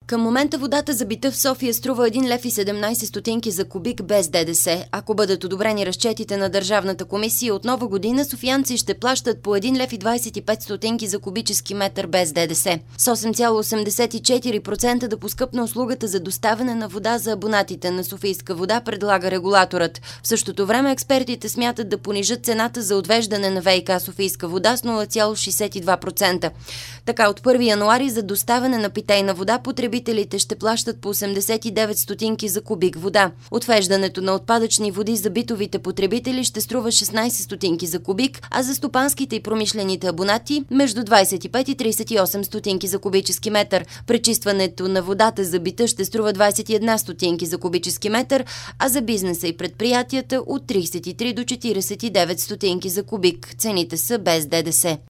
Към момента водата за бита в София струва 1 лев и 17 стотинки за кубик без ДДС. Ако бъдат одобрени разчетите на Държавната комисия, от нова година софиянци ще плащат по 1 лев и 25 стотинки за кубически метър без ДДС. С 8,84% да поскъпне услугата за доставяне на вода за абонатите на Софийска вода, предлага регулаторът. В същото време експертите смятат да понижат цената за отвеждане на ВиК Софийска вода с 0,62%. Така от 1 януари за доставяне на питейна вода потребителите ще плащат по 89 стотинки за кубик вода. Отвеждането на отпадъчни води за битовите потребители ще струва 16 стотинки за кубик, а за стопанските и промишлените абонати между 25 и 38 стотинки за кубически метър. Пречистването на водата за бита ще струва 21 стотинки за кубически метър, а за бизнеса и предприятията от 33 до 49 стотинки за кубик. Цените са без ДДС.